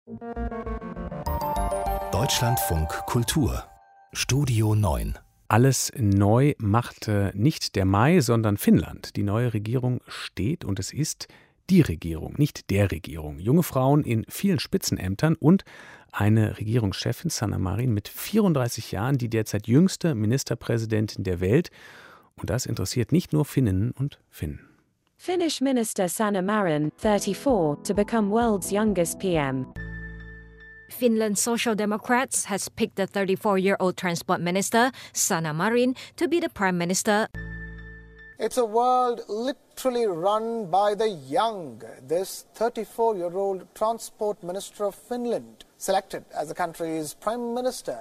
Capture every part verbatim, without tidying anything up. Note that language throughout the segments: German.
Deutschlandfunk Kultur Studio neun. Alles neu machte nicht der Mai, sondern Finnland. Die neue Regierung steht und es ist die Regierung, nicht der Regierung. Junge Frauen in vielen Spitzenämtern und eine Regierungschefin, Sanna Marin, mit vierunddreißig Jahren, die derzeit jüngste Ministerpräsidentin der Welt. Und das interessiert nicht nur Finninnen und Finnen. Finnish Minister Sanna Marin, thirty-four, to become world's youngest P M. Finland's Social Democrats has picked the thirty-four-year-old transport minister, Sanna Marin, to be the prime minister. It's a world literally run by the young. This thirty-four-year-old transport minister of Finland, selected as the country's prime minister.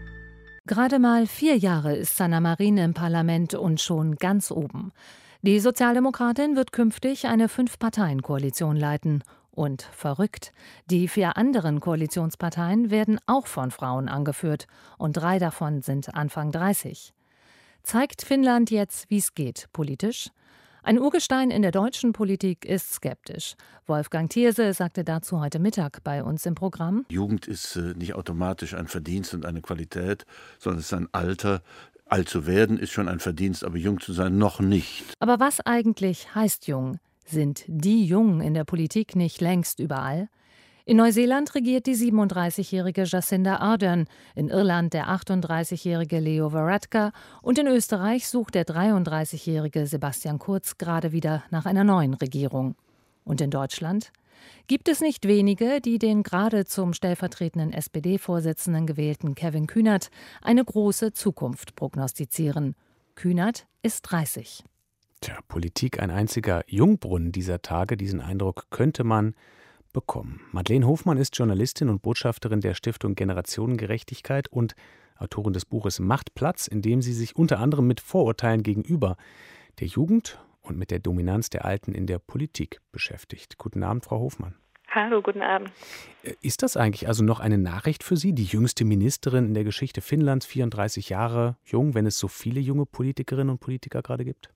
Gerade mal vier Jahre ist Sanna Marin im Parlament und schon ganz oben. Die Sozialdemokratin wird künftig eine Fünf-Parteien-Koalition leiten. Und verrückt, die vier anderen Koalitionsparteien werden auch von Frauen angeführt und drei davon sind Anfang dreißig. Zeigt Finnland jetzt, wie es geht, politisch? Ein Urgestein in der deutschen Politik ist skeptisch. Wolfgang Thierse sagte dazu heute Mittag bei uns im Programm: Jugend ist äh, nicht automatisch ein Verdienst und eine Qualität, sondern es ist ein Alter. Alt zu werden ist schon ein Verdienst, aber jung zu sein noch nicht. Aber was eigentlich heißt jung? Sind die Jungen in der Politik nicht längst überall? In Neuseeland regiert die siebenunddreißigjährige Jacinda Ardern, in Irland der achtunddreißigjährige Leo Varadkar und in Österreich sucht der dreiunddreißigjährige Sebastian Kurz gerade wieder nach einer neuen Regierung. Und in Deutschland? Gibt es nicht wenige, die den gerade zum stellvertretenden S P D-Vorsitzenden gewählten Kevin Kühnert eine große Zukunft prognostizieren? Kühnert ist dreißig. Tja, Politik ein einziger Jungbrunnen dieser Tage, diesen Eindruck könnte man bekommen. Madeleine Hofmann ist Journalistin und Botschafterin der Stiftung Generationengerechtigkeit und Autorin des Buches Macht Platz, in dem sie sich unter anderem mit Vorurteilen gegenüber der Jugend und mit der Dominanz der Alten in der Politik beschäftigt. Guten Abend, Frau Hofmann. Hallo, guten Abend. Ist das eigentlich also noch eine Nachricht für Sie, die jüngste Ministerin in der Geschichte Finnlands, vierunddreißig Jahre jung, wenn es so viele junge Politikerinnen und Politiker gerade gibt?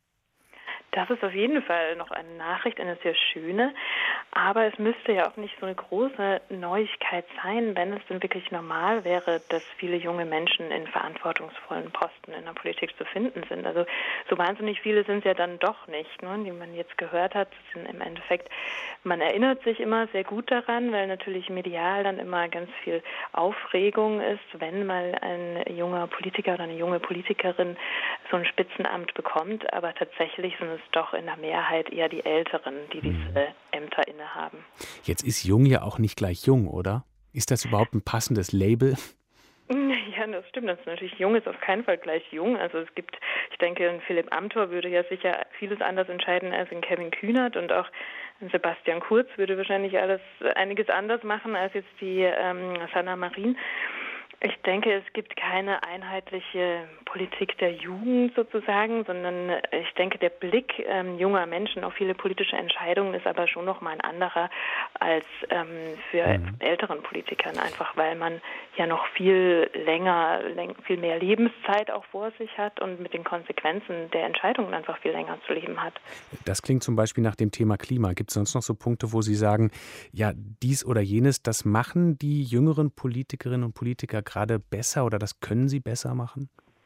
Das ist auf jeden Fall noch eine Nachricht, eine sehr schöne, aber es müsste ja auch nicht so eine große Neuigkeit sein, wenn es denn wirklich normal wäre, dass viele junge Menschen in verantwortungsvollen Posten in der Politik zu finden sind. Also so wahnsinnig viele sind es ja dann doch nicht, ne, die man jetzt gehört hat. Sind im Endeffekt, man erinnert sich immer sehr gut daran, weil natürlich medial dann immer ganz viel Aufregung ist, wenn mal ein junger Politiker oder eine junge Politikerin so ein Spitzenamt bekommt, aber tatsächlich sind es doch in der Mehrheit eher die Älteren, die diese Ämter innehaben. Jetzt ist jung ja auch nicht gleich jung, oder? Ist das überhaupt ein passendes Label? Ja, das stimmt. Das ist natürlich jung, ist auf keinen Fall gleich jung. Also es gibt, ich denke, ein Philipp Amthor würde ja sicher vieles anders entscheiden als ein Kevin Kühnert und auch ein Sebastian Kurz würde wahrscheinlich alles einiges anders machen als jetzt die ähm, Sanna Marin. Ich denke, es gibt keine einheitliche Politik der Jugend sozusagen, sondern ich denke, der Blick ähm, junger Menschen auf viele politische Entscheidungen ist aber schon noch mal ein anderer als ähm, für mhm. älteren Politikern, einfach weil man ja noch viel länger, läng- viel mehr Lebenszeit auch vor sich hat und mit den Konsequenzen der Entscheidungen einfach viel länger zu leben hat. Das klingt zum Beispiel nach dem Thema Klima. Gibt es sonst noch so Punkte, wo Sie sagen, ja, dies oder jenes, das machen die jüngeren Politikerinnen und Politiker gerade besser oder das können sie besser machen?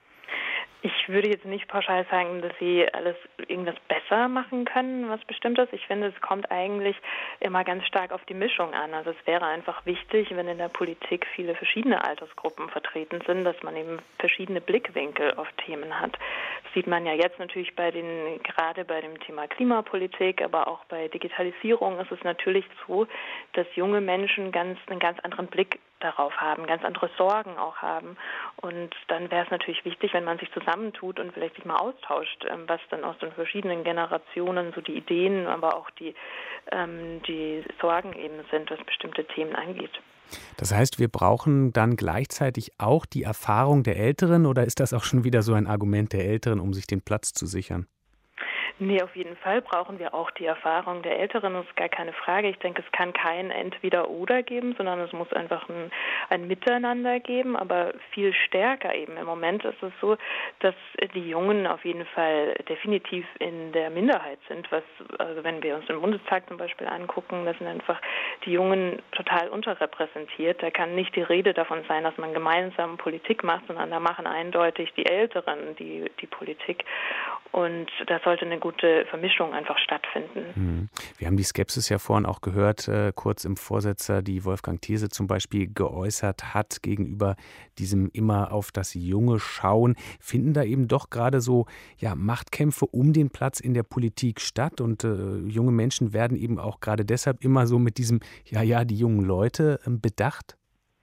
Ich würde jetzt nicht pauschal sagen, dass sie alles irgendwas besser machen können, was Bestimmtes. Ich finde, es kommt eigentlich immer ganz stark auf die Mischung an. Also es wäre einfach wichtig, wenn in der Politik viele verschiedene Altersgruppen vertreten sind, dass man eben verschiedene Blickwinkel auf Themen hat. Das sieht man ja jetzt natürlich bei den, gerade bei dem Thema Klimapolitik, aber auch bei Digitalisierung ist es natürlich so, dass junge Menschen ganz, einen ganz anderen Blick darauf haben, ganz andere Sorgen auch haben. Und dann wäre es natürlich wichtig, wenn man sich zusammentut und vielleicht sich mal austauscht, was dann aus den verschiedenen Generationen so die Ideen, aber auch die, ähm, die Sorgen eben sind, was bestimmte Themen angeht. Das heißt, wir brauchen dann gleichzeitig auch die Erfahrung der Älteren oder ist das auch schon wieder so ein Argument der Älteren, um sich den Platz zu sichern? Nee, auf jeden Fall brauchen wir auch die Erfahrung der Älteren, das ist gar keine Frage. Ich denke, es kann kein Entweder-Oder geben, sondern es muss einfach ein, ein Miteinander geben, aber viel stärker eben. Im Moment ist es so, dass die Jungen auf jeden Fall definitiv in der Minderheit sind, was, also wenn wir uns den Bundestag zum Beispiel angucken, da sind einfach die Jungen total unterrepräsentiert. Da kann nicht die Rede davon sein, dass man gemeinsam Politik macht, sondern da machen eindeutig die Älteren die, die Politik. Und da sollte eine gute Vermischung einfach stattfinden. Hm. Wir haben die Skepsis ja vorhin auch gehört, äh, kurz im Vorsetzer, die Wolfgang Thierse zum Beispiel geäußert hat gegenüber diesem immer auf das Junge schauen. Finden da eben doch gerade so ja, Machtkämpfe um den Platz in der Politik statt und äh, junge Menschen werden eben auch gerade deshalb immer so mit diesem, ja, ja, die jungen Leute äh, bedacht?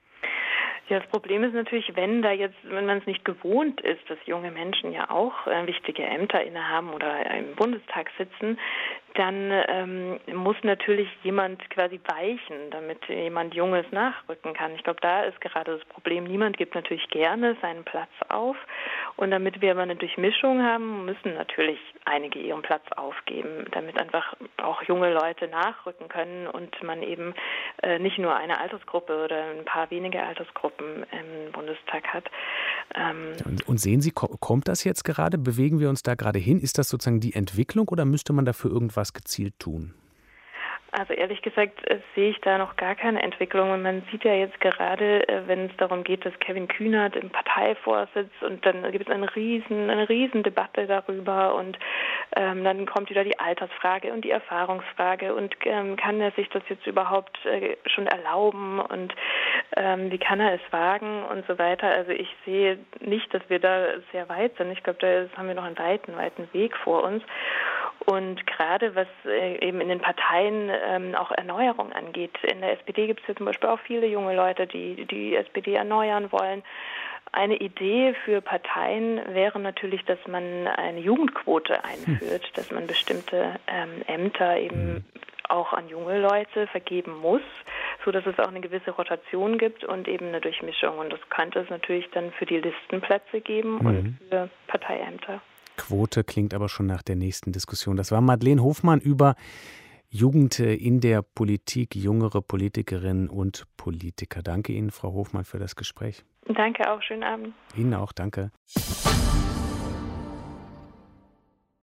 Ja, das Problem ist natürlich, wenn da jetzt, wenn man es nicht gewohnt ist, dass junge Menschen ja auch äh, wichtige Ämter innehaben oder im Bundestag sitzen, dann ähm, muss natürlich jemand quasi weichen, damit jemand Junges nachrücken kann. Ich glaube, da ist gerade das Problem. Niemand gibt natürlich gerne seinen Platz auf. Und damit wir aber eine Durchmischung haben, müssen natürlich einige ihren Platz aufgeben, damit einfach auch junge Leute nachrücken können und man eben äh, nicht nur eine Altersgruppe oder ein paar wenige Altersgruppen im Bundestag hat. Ähm und, und sehen Sie, kommt das jetzt gerade? Bewegen wir uns da gerade hin? Ist das sozusagen die Entwicklung oder müsste man dafür irgendwas gezielt tun? Also ehrlich gesagt äh, sehe ich da noch gar keine Entwicklung. Und man sieht ja jetzt gerade, äh, wenn es darum geht, dass Kevin Kühnert im Parteivorsitz und dann gibt es eine riesen, eine riesen Debatte darüber und ähm, dann kommt wieder die Altersfrage und die Erfahrungsfrage und ähm, kann er sich das jetzt überhaupt äh, schon erlauben und ähm, wie kann er es wagen und so weiter. Also ich sehe nicht, dass wir da sehr weit sind. Ich glaube, da haben wir noch einen weiten, weiten Weg vor uns. Und gerade was äh, eben in den Parteien ähm, auch Erneuerung angeht. In der S P D gibt es ja zum Beispiel auch viele junge Leute, die die S P D erneuern wollen. Eine Idee für Parteien wäre natürlich, dass man eine Jugendquote einführt, dass man bestimmte ähm, Ämter eben auch an junge Leute vergeben muss, so dass es auch eine gewisse Rotation gibt und eben eine Durchmischung. Und das könnte es natürlich dann für die Listenplätze geben mhm. und für Parteiämter. Quote klingt aber schon nach der nächsten Diskussion. Das war Madeleine Hofmann über Jugend in der Politik, jüngere Politikerinnen und Politiker. Danke Ihnen, Frau Hofmann, für das Gespräch. Danke auch, schönen Abend. Ihnen auch, danke.